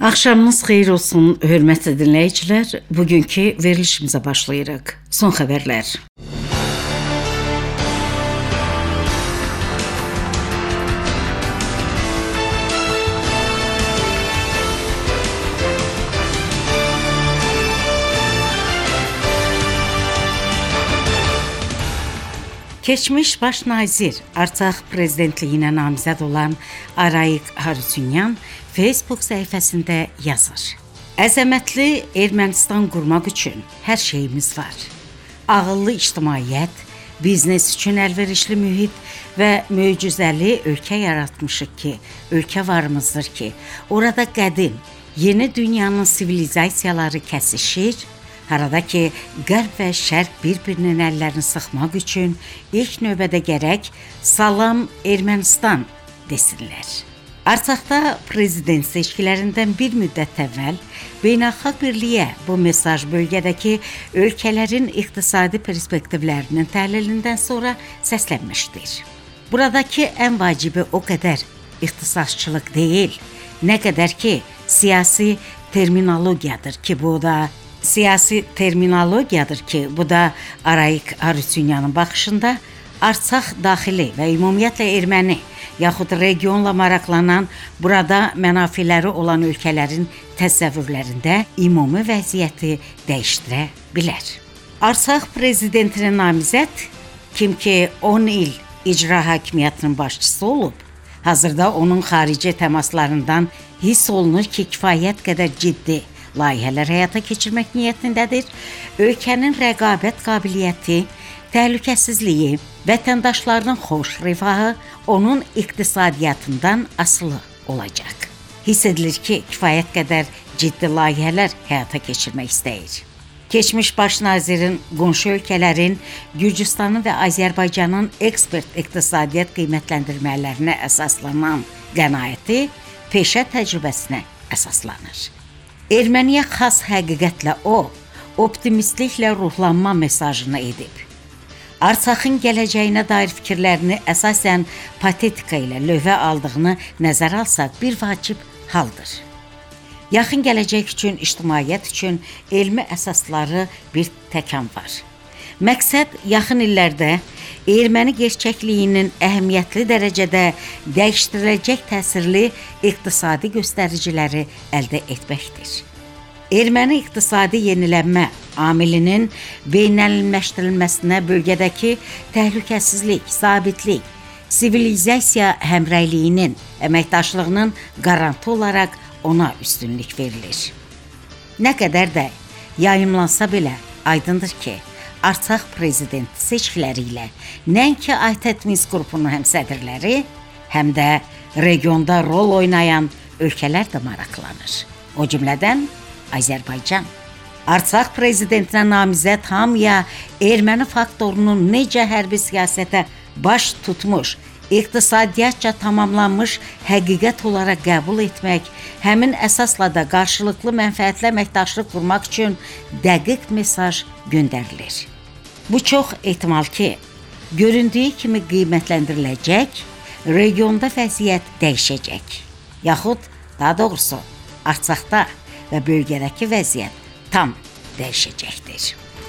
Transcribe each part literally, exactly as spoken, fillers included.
Axşamınız xeyir olsun, hörmətli dinləyicilər. Bugünkü verilişimizə başlayırıq. Son xəbərlər. Keçmiş baş nazir, Artsaq prezidentliyinə namizəd olan Arayik Harutyunyan Facebook səhifəsində yazır. Əzəmətli Ermənistan qurmaq üçün hər şeyimiz var. Ağıllı ictimaiyyət, biznes üçün əlverişli mühit və möcüzəli ölkə yaratmışıq ki, ölkə varımızdır ki, orada qədim, yeni dünyanın sivilizasiyaları kəsişir, harada ki, qərb və şərq bir-birinin əllərini sıxmaq üçün ilk növbədə gərək salam Ermənistan desinlər. Artsaqda prezident seçkilərindən bir müddət əvvəl beynəlxalq birliyə bu mesaj bölgədəki ölkələrin iqtisadi perspektivlərinin təhlilindən sonra səslənmişdir. Buradakı ən vacibi o qədər ixtisasçılıq deyil, nə qədər ki, siyasi terminologiyadır ki, bu da Siyasi terminologiyadır ki, bu da Arayik Harutyunyanın baxışında Artsaq daxili və ümumiyyətlə erməni yaxud regionla maraqlanan, burada mənafiləri olan ölkələrin təsəvvürlərində ümumi vəziyyəti dəyişdirə bilər. Artsaq prezidentinin namizəd, kim ki on il icra hakimiyyətinin başçısı olub, hazırda onun xarici təmaslarından hiss olunur ki, kifayət qədər ciddi layihələr həyata keçirmək niyyətindədir. Ölkənin rəqabət qabiliyyəti, təhlükəsizliyi, vətəndaşlarının xoş rifahı onun iqtisadiyyatından asılı olacaq. Hiss edilir ki, kifayət qədər ciddi layihələr həyata keçirmək istəyir. Keçmiş baş nazirin qonşu ölkələrin, Gürcüstanın və Azərbaycanın ekspert iqtisadiyyat qiymətləndirmələrinə əsaslanan qənaəti peşə təcrübəsinə əsaslanır. Erməniyə xas həqiqətlə o, optimistliklə ruhlanma mesajını edib. Artsaqın gələcəyinə dair fikirlərini əsasən patetika ilə lövhə aldığını nəzərə alsaq bir vacib haldır. Yaxın gələcək üçün, ictimaiyyət üçün elmi əsasları bir təkan var. Məqsəd yaxın illərdə erməni gerçəkliyinin əhəmiyyətli dərəcədə dəyişdiriləcək təsirli iqtisadi göstəriciləri əldə etməkdir. Erməni iqtisadi yenilənmə amilinin beynəlləşdirilməsinə bölgədəki təhlükəsizlik, sabitlik, sivilizasiya həmrəyliyinin, əməkdaşlığının qarantı olaraq ona üstünlük verilir. Nə qədər də yayımlansa belə aydındır ki, Artsaq prezident seçkiləri ilə nəinki ATƏT Minsk qrupunun həmsədrləri, həm də regionda rol oynayan ölkələr də maraqlanır. O cümlədən Azərbaycan. Artsaq prezidentinə namizəd hamıya erməni faktorunun necə hərbi siyasətə baş tutmuş, iqtisadiyyatca tamamlanmış həqiqət olaraq qəbul etmək, həmin əsasla da qarşılıqlı mənfəətlə əməkdaşlıq qurmaq üçün dəqiq mesaj göndərilir. Bu çox ehtimal ki, göründüyü kimi qiymətləndiriləcək, regionda vəziyyət dəyişəcək. Yaxud, daha doğrusu, Artsaqda və bölgədəki vəziyyət tam dəyişəcəkdir.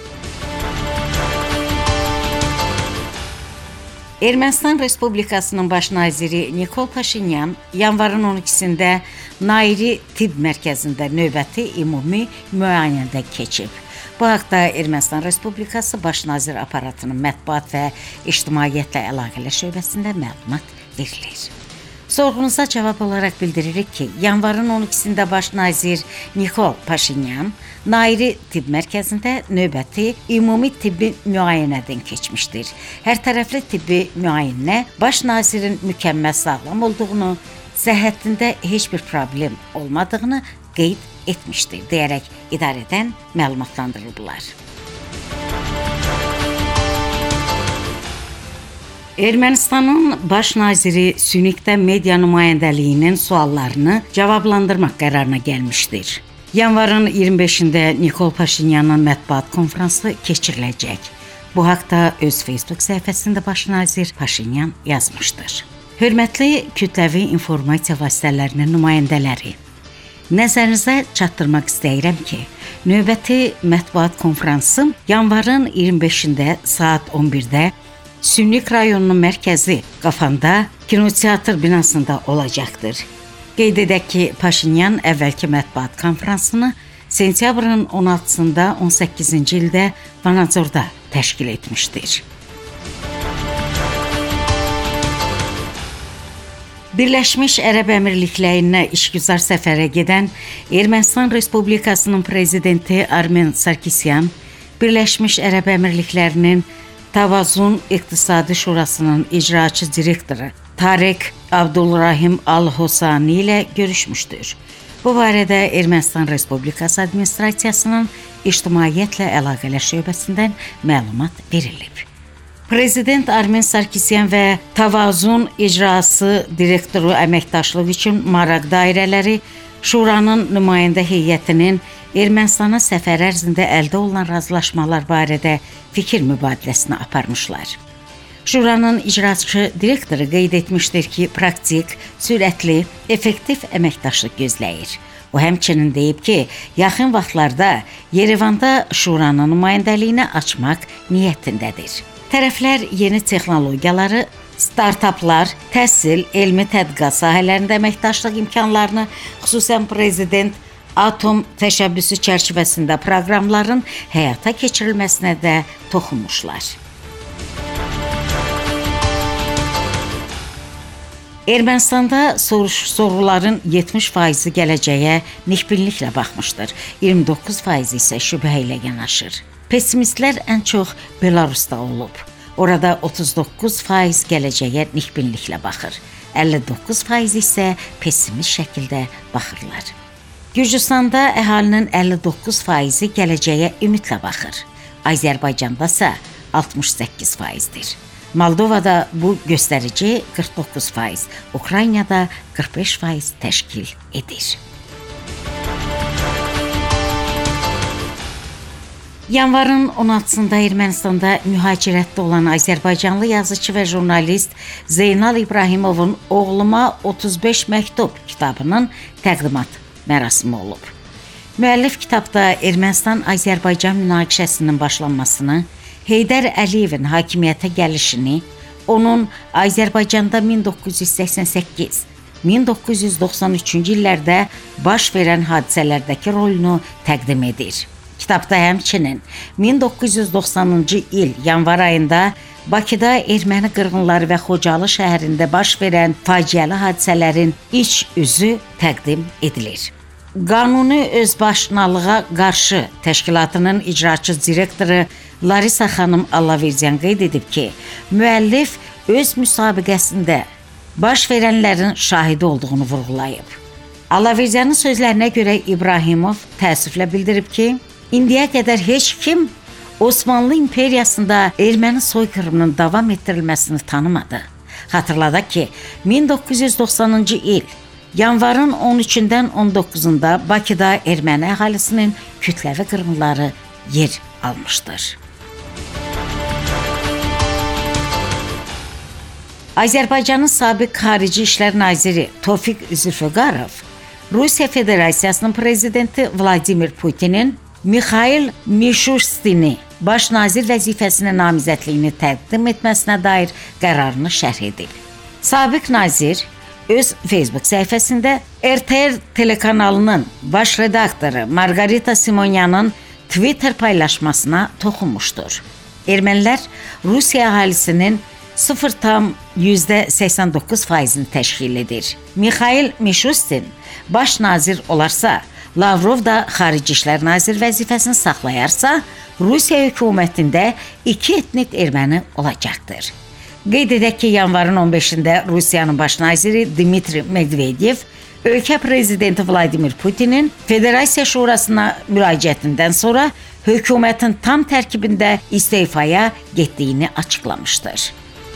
Ermənistan Respublikasının baş naziri Nikol Paşinyan yanvarın on ikisində Nairi Tibb Mərkəzində növbəti ümumi müayinədə keçib. Bu haqda Ermənistan Respublikası Baş Nazir aparatının mətbuat və ictimaiyyətlə əlaqələr şöbəsində məlumat verilir. Sorğunuza cavab olaraq bildiririk ki, yanvarın on ikisində baş nazir Nikol Paşinyan Nairi Tibb Mərkəzində növbəti ümumi tibbi müayinədən keçmişdir. Hər tərəfli tibbi müayinə baş nazirin mükəmməl sağlam olduğunu, səhhətində heç bir problem olmadığını qeyd etmişdir, deyərək idarədən məlumatlandırıldılar. Ermənistanın baş naziri Sünikdə media nümayəndəliyinin suallarını cavablandırmaq qərarına gəlmişdir. Yanvarın iyirmi beşində Nikol Paşinyanın mətbuat konfransı keçiriləcək. Bu haqda öz Facebook səhifəsində baş nazir Paşinyan yazmışdır. Hörmətli kütləvi informasiya vasitələrinin nümayəndələri, Nəzərinizə çatdırmaq istəyirəm ki, növbəti mətbuat konfransım yanvarın iyirmi beşində saat on birdə Sümük rayonunun mərkəzi Qafanda kinoteatr binasında olacaqdır. Qeyd edək ki, Paşinyan əvvəlki mətbuat konfransını sentyabrın on altısında on səkkizinci ildə Vanadzorda təşkil etmişdir. Birləşmiş Ərəb Əmirliklərinə işgüzar səfərə gedən Ermənistan Respublikasının prezidenti Armen Sarkisyan, Birləşmiş Ərəb Əmirliklərinin Tavazun İqtisadi Şurasının icraçı direktoru Tarek Abdulrahim Al-Hosani ilə görüşmüşdür. Bu barədə Ermənistan Respublikası administrasiyasının ictimaiyyətlə əlaqələr şöbəsindən məlumat verilib. Prezident Armen Sarkisyan və Tavazun icrası direktoru əməkdaşlıq üçün maraq dairələri Şuranın nümayəndə heyətinin Ermənistana səfər ərzində əldə olunan razılaşmalar barədə fikir mübadiləsini aparmışlar. Şuranın icraçı direktoru qeyd etmişdir ki, praktik, sürətli, effektiv əməkdaşlıq gözləyir. O həmçinin deyib ki, yaxın vaxtlarda Yerevanda Şuranın nümayəndəliyini açmaq niyyətindədir. Tərəflər yeni texnologiyaları, startaplar, təhsil, elmi tədqiqat sahələrində əməkdaşlıq imkanlarını, xüsusən prezident atom təşəbbüsü çərçivəsində proqramların həyata keçirilməsinə də toxunmuşlar. Ermənistanda soruların yetmiş faizi gələcəyə nikbinliklə baxmışdır, iyirmi doqquz faizi isə şübhə ilə yanaşır. Pessimistlər ən çox Belarusda olub. Orada otuz doqquz faiz gələcəyə nikbinliklə baxır, əlli doqquz faiz isə pessimist şəkildə baxırlar. Gürcüstanda əhalinin əlli doqquz faizi gələcəyə ümidlə baxır. Azərbaycanda isə altmış səkkiz faizdir. Moldovada bu göstərici qırx doqquz faiz, Ukraynada qırx beş faiz təşkil edir. Yanvarın on altısında Ermənistanda mühacirətdə olan Azərbaycanlı yazıcı və jurnalist Zeynal İbrahimovun Oğluma otuz beş məktub kitabının təqdimat mərasimi olub. Müəllif kitabda Ermənistan-Azərbaycan münaqişəsinin başlanmasını, Heydər Əliyevin hakimiyyətə gəlişini, onun Azərbaycanda min doqquz yüz səksən səkkiz - min doqquz yüz doxsan üçüncü illərdə baş verən hadisələrdəki rolunu təqdim edir. Kitabda həmçinin min doqquz yüz doxsanıncı il yanvar ayında Bakıda erməni qırğınları və Xocalı şəhərində baş verən faciəli hadisələrin iç üzü təqdim edilir. Qanuni Özbaşınalığa qarşı təşkilatının icraçı direktoru Larisa xanım Allaverdiyan qeyd edib ki, müəllif öz müsabiqəsində baş verənlərin şahidi olduğunu vurğulayıb. Allaverdiyanın sözlərinə görə İbrahimov təəssüflə bildirib ki, indiyə qədər heç kim Osmanlı imperiyasında erməni soykırımının davam etdirilməsini tanımadı. Xatırladaq ki, min doqquz yüz doxsanıncı il yanvarın on üçündən on doqquzunda Bakıda erməni əhalisinin kütləvi qırğınları yer almışdır. Azərbaycanın sabiq Xarici İşlər Naziri Tofiq Zülfüqarov, Rusiya Federasiyasının prezidenti Vladimir Putinin Mikhail Mishustini baş nazir vəzifəsinə namizədliyini təqdim etməsinə dair qərarını şərh edib. Sabiq nazir öz Facebook səhifəsində R T R telekanalının baş redaktoru Margarita Simonyanın Twitter paylaşmasına toxunmuşdur. Ermənilər Rusiya əhalisinin sıfır tam yüzdə səksən doqquz faizini təşkil edir. Mikhail Mishustin baş nazir olarsa, Lavrov da Xarici İşlər Nazir vəzifəsini saxlayarsa, Rusiya hökumətində iki etnik erməni olacaqdır. Qeyd edək ki, yanvarın on beşində Rusiyanın baş naziri Dmitri Medvedev, ölkə prezidenti Vladimir Putinin Federasiya Şurasına müraciətindən sonra hökumətin tam tərkibində istefaya getdiyini açıqlamışdır.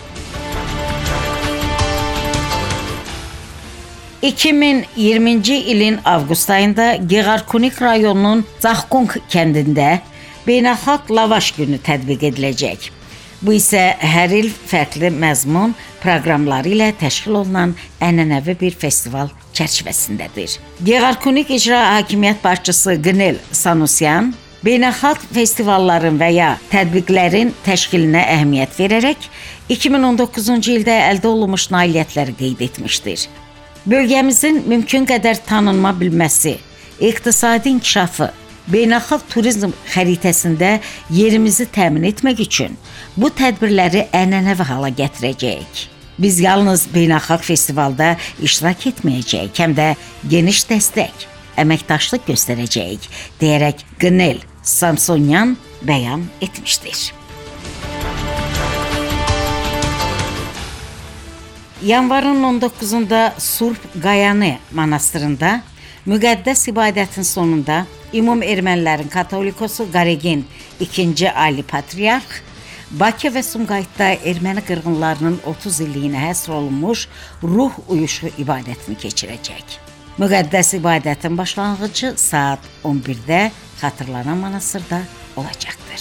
iki min iyirminci ilin avqust ayında Geğarkunik rayonunun Zaxkunk kəndində beynəlxalq lavaş günü tətbiq ediləcək. Bu isə hər il fərqli məzmun proqramları ilə təşkil olunan ənənəvi bir festival çərçivəsindədir. Gerarkunik icra hakimiyyət başçısı Qnel Sanusyan beynəlxalq festivalların və ya tədbiqlərin təşkilinə əhəmiyyət verərək iki min on doqquzuncu ildə əldə olunmuş nailiyyətləri qeyd etmişdir. Bölgəmizin mümkün qədər tanınma bilməsi, iqtisadi inkişafı, beynəlxalq turizm xəritəsində yerimizi təmin etmək üçün bu tədbirləri ənənəvi hala gətirəcəyik. Biz yalnız beynəlxalq festivalda iştirak etməyəcəyik, həm də geniş dəstək, əməkdaşlıq göstərəcəyik, deyərək Qnel Sanusyan bəyan etmişdir. Yanvarın on doqquzunda Surp Qayanı monastırında müqəddəs ibadətin sonunda ümum ermənilərin katolikosu Qaragin ikinci Ali Patriarx Bakı və Sumqayıtda erməni qırğınlarının otuz illiyinə həsr olunmuş ruh uyuşu ibadətini keçirəcək. Müqəddəs ibadətin başlanğıcı saat on birdə xatırlanan monastırda olacaqdır.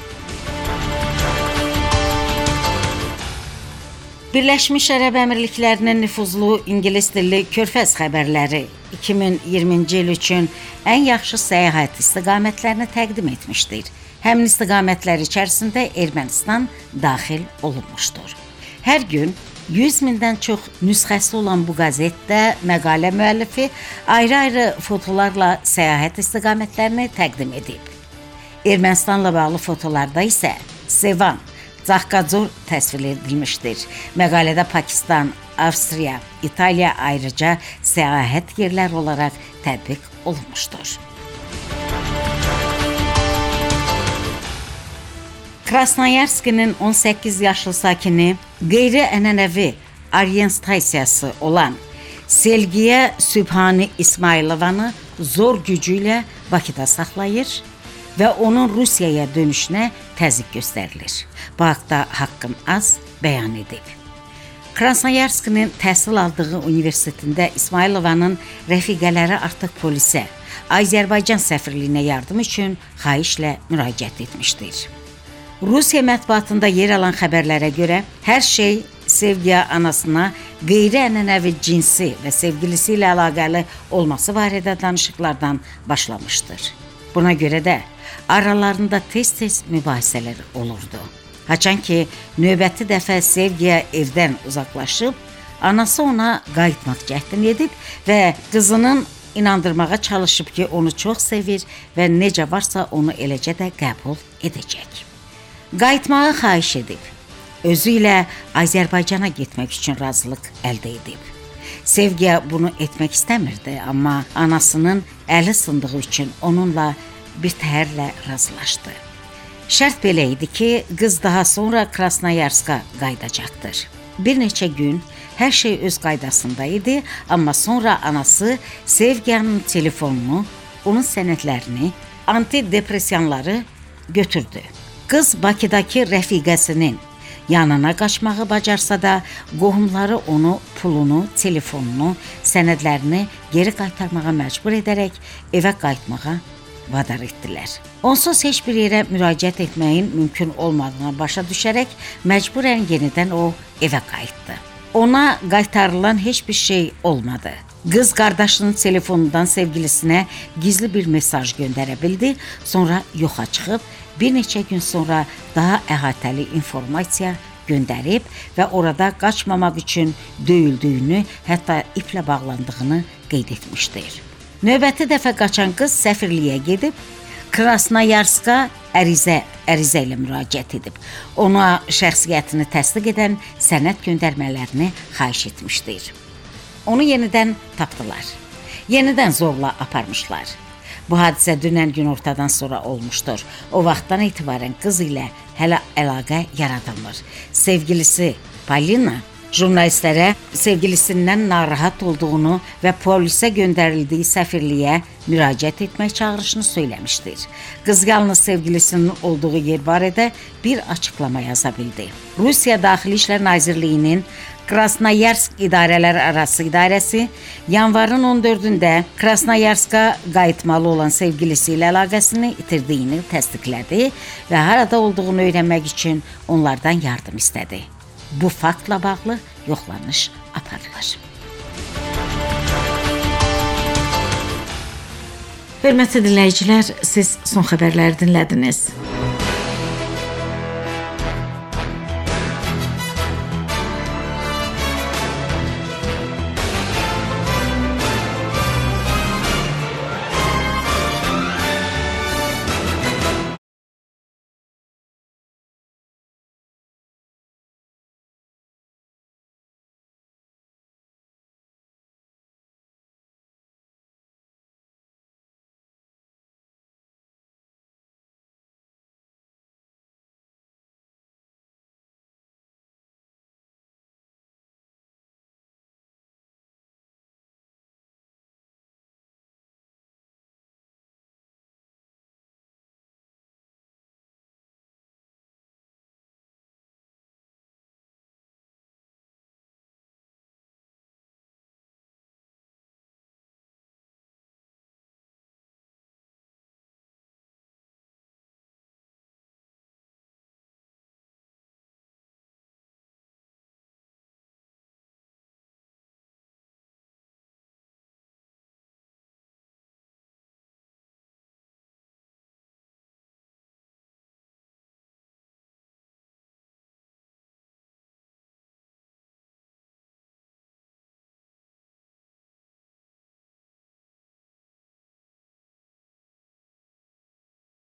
Birləşmiş Ərəb Əmirliklərinin nüfuzlu ingilis dilli Körfəz xəbərləri iki min iyirminci il üçün ən yaxşı səyahət istiqamətlərini təqdim etmişdir. Həmin istiqamətlər içərisində Ermənistan daxil olunmuşdur. Hər gün yüz mindən çox nüsxəsi olan bu qəzetdə məqalə müəllifi ayrı-ayrı fotolarla səyahət istiqamətlərini təqdim edib. Ermənistanla bağlı fotolarda isə Sevan, Zaqatala təsvir edilmişdir. Məqalədə Pakistan, Avstriya, İtaliya ayrıca səyahət yerləri olaraq tətbiq olunmuşdur. Krasnoyarskinin on səkkiz yaşlı sakini qeyri-ənənəvi orientasiyası olan Selgiyə Sübhani İsmailovanı zor gücü ilə Bakıda saxlayır və onun Rusiyaya dönüşünə təzyiq göstərilir. Bu haqda Haqqım Az bəyan edib. Krasnoyarskinin təhsil aldığı universitetində İsmailovanın rəfiqələri artıq polisə, Azərbaycan səfirliyinə yardım üçün xahişlə müraciət etmişdir. Rusiya mətbuatında yer alan xəbərlərə görə hər şey Sevgiya anasına qeyri-ənənəvi cinsi və sevgilisi ilə əlaqəli olması barədə danışıqlardan başlamışdır. Buna görə də aralarında tez-tez mübahisələr olurdu. Haçan ki, növbəti dəfə Sevgiya evdən uzaqlaşıb, anası ona qayıtmaq cəhdini edib və qızının inandırmağa çalışıb ki, onu çox sevir və necə varsa onu eləcə də qəbul edəcək. Qayıtmağı xahiş edib, özü ilə Azərbaycana getmək üçün razılıq əldə edib. Sevgiya bunu etmək istəmirdi, amma anasının əli sındığı üçün onunla bir təhərlə razılaşdı. Şərt belə idi ki, qız daha sonra Krasnoyarska qayıdacaqdır. Bir neçə gün hər şey öz qaydasında idi, amma sonra anası Sevgiyanın telefonunu, onun sənədlərini, antidepressiyanları götürdü. Qız Bakıdakı rəfiqəsinin yanına qaçmağı bacarsa da, qohumları onu pulunu, telefonunu, sənədlərini geri qaytarmağa məcbur edərək evə qayıtmağa vadar etdilər. Onsuz heç bir yerə müraciət etməyin mümkün olmadığına başa düşərək məcburən yenidən o evə qayıtdı. Ona qaytarılan heç bir şey olmadı. Qız qardaşının telefonundan sevgilisinə gizli bir mesaj göndərə bildi, sonra yoxa çıxıb, bir neçə gün sonra daha əhatəli informasiya göndərib və orada qaçmamaq üçün döyüldüyünü, hətta iplə bağlandığını qeyd etmişdir. Növbəti dəfə qaçan qız səfirliyə gedib, Krasnoyarska ərizə, ərizə ilə müraciət edib. Ona şəxsiyyətini təsdiq edən sənəd göndərmələrini xahiş etmişdir. Onu yenidən tapdılar. Yenidən zorla aparmışlar. Bu hadisə dünən günortadan sonra olmuşdur. O vaxtdan etibarən qız ilə hələ əlaqə yaradılmır. Sevgilisi Polina jurnalistlərə sevgilisindən narahat olduğunu və polisə göndərildiyi səfirliyə müraciət etmək çağırışını söyləmişdir. Qız yalnız sevgilisinin olduğu yer barədə bir açıqlama yaza bildi. Rusiya Daxili İşlər Nazirliyinin Krasnoyarsk İdarələr Arası İdarəsi yanvarın on dördündə Krasnoyarska qayıtmalı olan sevgilisi ilə əlaqəsini itirdiyini təsdiqlədi və harada olduğunu öyrənmək üçün onlardan yardım istədi. Bu faktla bağlı yoxlanış aparılır. Hörmətli dinləyicilər, siz son xəbərləri dinlədiniz.